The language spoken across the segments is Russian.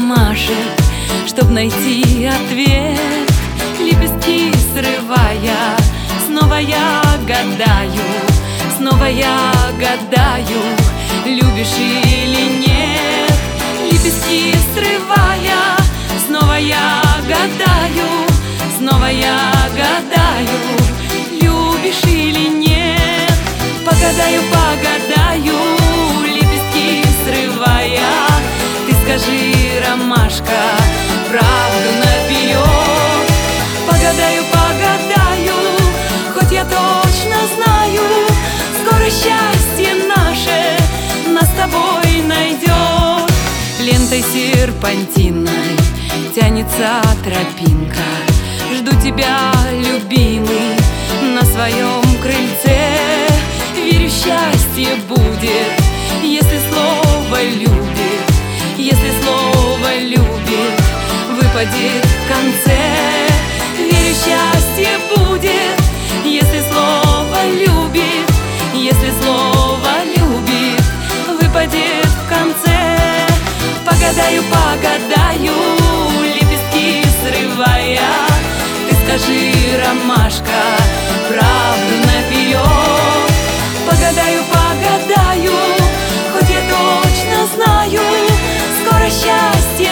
ромашек, чтоб найти ответ. Лепестки срывая, снова я гадаю, снова я гадаю, любишь или нет. Лепестки срывая, снова я гадаю, снова я гадаю, любишь или нет. Погадаю, погадаю, лепестки срывая, ты скажи, ромашка, правду наперед. Погадаю, погадаю, хоть я точно знаю, скоро счастье наше нас с тобой найдет. Лентой серпантиной тянется тропинка, жду тебя, любимый, на своем крыльце. Верю, счастье будет, если слово любит, если слово любит выпадет в конце. Верю, счастье будет, если слово любит, если слово любит выпадет в конце. Погадаю, погадаю, лепестки срывая, ты скажи, ромашка, правду наперед. Погадаю, погадаю, хоть я точно знаю, скоро счастье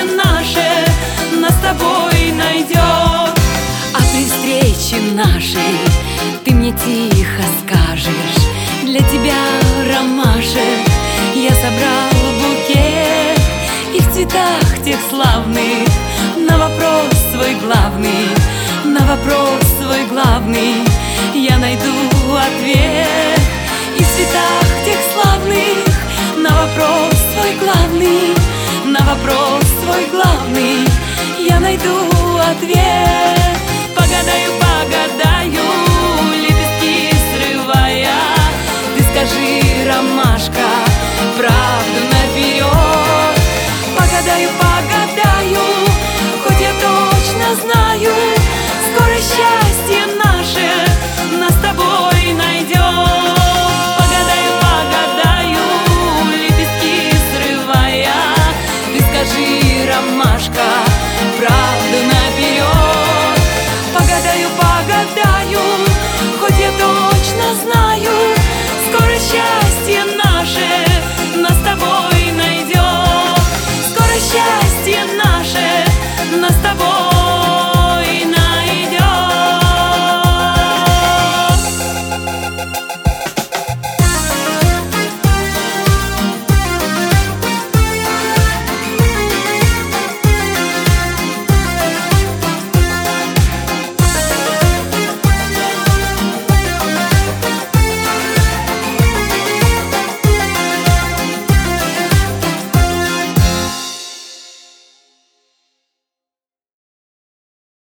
наше нас с тобой найдет. А при встрече нашей ты мне тихо скажешь: для тебя, ромашек, я собрал букет. И в цветах тех славных на вопрос свой главный, на вопрос свой главный я найду ответ. И в цветах тех славных на вопрос свой главный, на вопрос свой главный я найду ответ. Погадаю, погадаю, лепестки срывая, ты скажи, ромашка, правду наперед. Погадаю, погадаю, хоть я точно знаю, скоро счастье наше нас с тобой найдет. Погадаю, погадаю, лепестки срывая, ты скажи, ромашка, правду наперед. Погадаю, погадаю, хоть я точно знаю, скоро счастье наше нас с тобой найдет. Скоро счастье